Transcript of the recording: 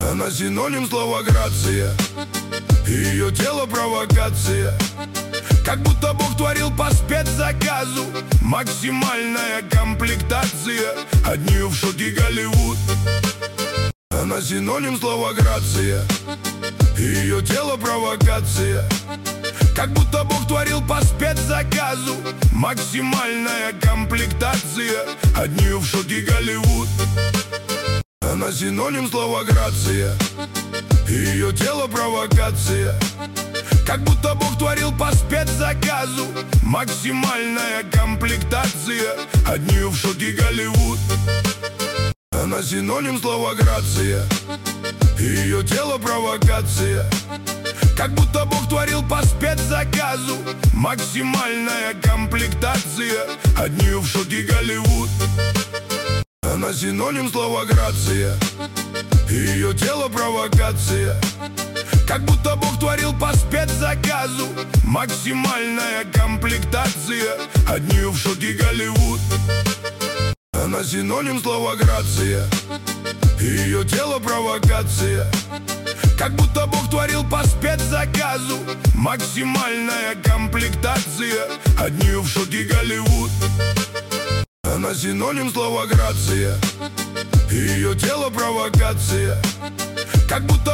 Она синоним слова грация, ее тело провокация. Как будто Бог творил по спецзаказу. Максимальная комплектация, от нее в шоке Голливуд. Она синоним слова грация, ее тело провокация. Как будто Бог творил по спецзаказу. Максимальная комплектация, от нее в шоке Голливуд. Она синоним слова грация, ее тело провокация. Как будто Бог творил по спецзаказу. Максимальная комплектация, от нее в шоке Голливуд. Она синоним слова грация, ее тело провокация. Как будто Бог творил по спецзаказу. Максимальная комплектация, от нее в шоке Голливуд. Она синоним слова грация, ее тело провокация. Как будто Бог творил по спецзаказу. Максимальная комплектация, от нее в шоке Голливуд. Она синоним слова грация, ее тело провокация. Как будто Бог творил по спецзаказу. Максимальная комплектация, от нее в шоке Голливуд. Она синоним слова грация, ее тело провокация. Как будто